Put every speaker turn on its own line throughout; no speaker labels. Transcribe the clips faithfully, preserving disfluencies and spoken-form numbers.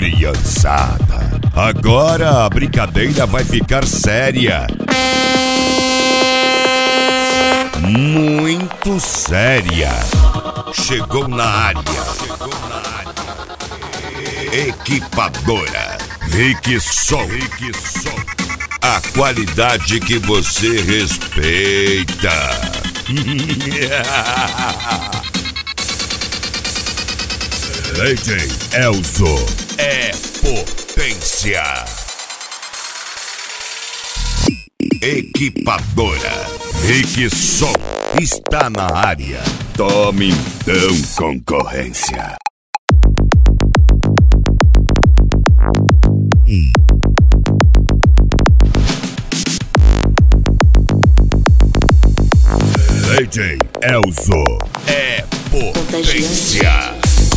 Criançada, agora a brincadeira vai ficar séria. Muito séria. Chegou na área. Equipadora Rickson. A qualidade que você respeita. D J Elzo é potência. Equipadora Rickson está na área. Tome então, concorrência. D J Elzo é potência.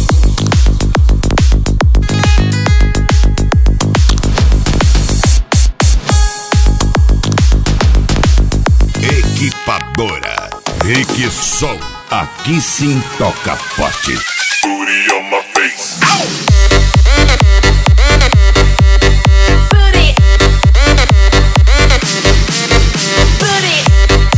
Equipadora Rickson, aqui sim toca forte. Booty on my face. Booty. Booty.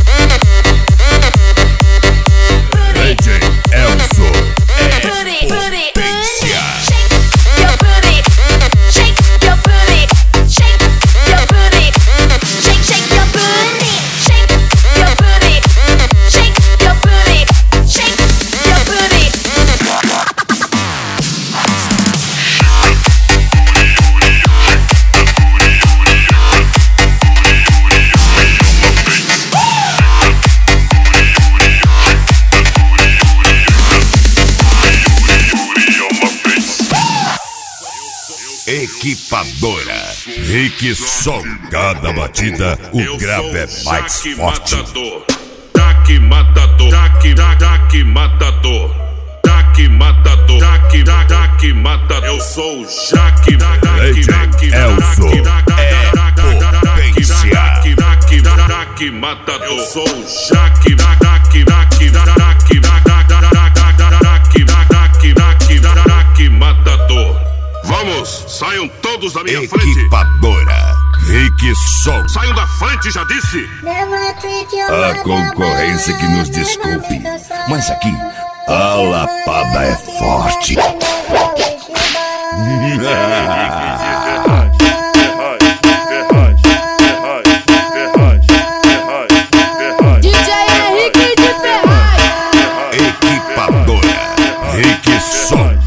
D J Elzo é potência. Shake your booty, shake your booty, shake your booty, shake, shake your booty, shake your booty, shake your booty, shake your booty. Equipadora Rickson, cada batida o grave é mais forte.
Jaque matador, Jaque, Jaque matador, Jaque matador, Jaque, Jaque matador. Eu sou o Jaque, Jaque, Jaque,
Elzo é potência.
Jaque, Jaque matador. Eu sou o Jaque, Jaque, Jaque, Jaque, Jaque, Jaque, Jaque matador. Vamos, saiam todos da minha frente.
Equipadora Rickson.
Saiam da frente, já disse.
A concorrência que nos desculpe, mas aqui a lapada é forte.
D J Henrique de Ferraz.
Equipadora Rickson.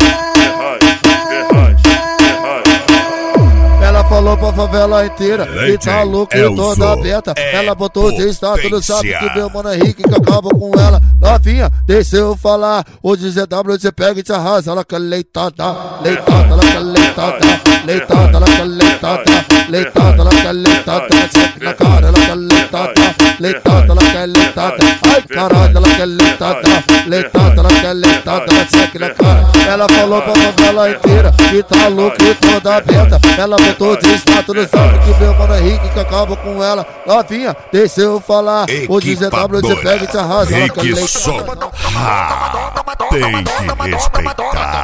Falou pra favela inteira e tá louco e toda aberta.
É
ela botou de status, tudo sabe que meu mano Henrique que acaba com ela. Novinha, deixa eu falar. Hoje Z W você pega e te arrasa. Ela quer leitada, leitada, ela quer leitada, leitada, ela quer leitada, leitada, ela quer leitada. Check na cara, ela quer leitada, leitada, ela quer leitada. Ai caralho, ela quer leitada, leitada, ela quer leitada. Check na cara. Ela falou pra favela inteira e tá louco e toda aberta. Ela botou de status, no sabe que meu mano Henrique que acaba com ela. Novinha, deixa eu falar. Hoje Z W você pega e te arrasa. Ela quer leitada.
Ah, tem que respeitar.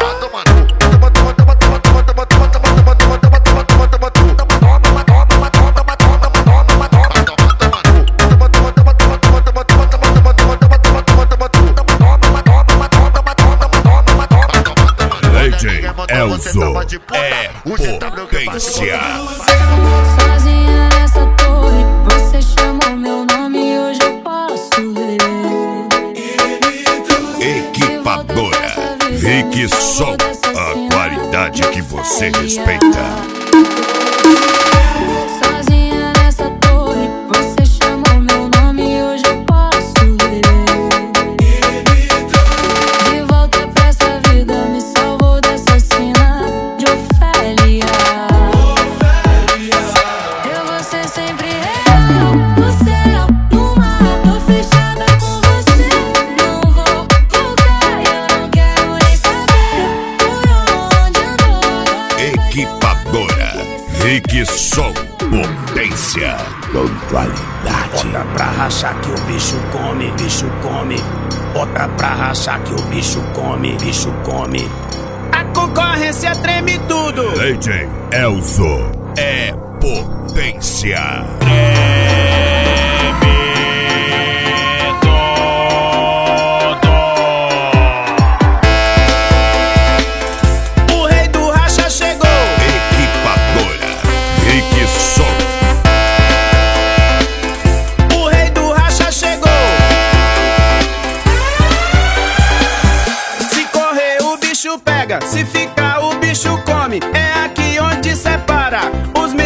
D J Elzo é potência.
Sozinha nessa torre, você chamou meu nome e hoje eu posso ver.
Equipadora Rickson, a qualidade que você respeita.
Sozinha nessa torre, você chamou meu nome e hoje eu posso ver. De volta pra essa vida, me salvou dessa cena de Ofélia. Eu vou ser sempre real, no céu, no mar, tô fechada com você. Não vou voltar, eu não quero nem saber por onde andou.
Equipadora Rickson, potência com qualidade.
Bota pra rachar que o bicho come, bicho come. Bota pra rachar que o bicho come, bicho come. a concorrência treme tudo.
D J Elzo é potência.
O rei do racha chegou.
Equipadora Rick Som.
O rei do racha chegou. Se correr o bicho pega, se ficar o bicho come. É aqui onde separa os